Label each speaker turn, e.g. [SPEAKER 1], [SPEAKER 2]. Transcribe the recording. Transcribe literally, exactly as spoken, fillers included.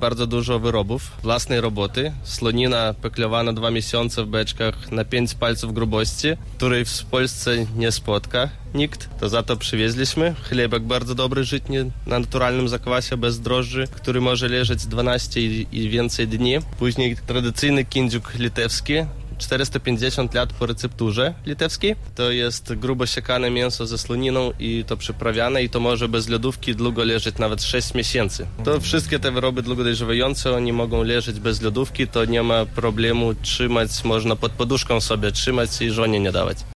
[SPEAKER 1] bardzo dużo wyrobów własnej roboty. Słonina peklowana dwa miesiące w beczkach na pięć palców grubości, której w Polsce nie spotka nikt. To za to przywieźliśmy. Chlebek bardzo dobry, żytni, na naturalnym zakwasie, bez drożdży, który może leżeć dwanaście i, i więcej dni. Później tradycyjny kindziuk litewski, czterysta pięćdziesiąt lat po recepturze litewskiej. To jest grubo siekane mięso ze słoniną i to przyprawiane i to może bez lodówki długo leżeć nawet sześć miesięcy. To wszystkie te wyroby długo dojrzewające, oni mogą leżeć bez lodówki, to nie ma problemu trzymać, można pod poduszką sobie trzymać i żonie nie dawać.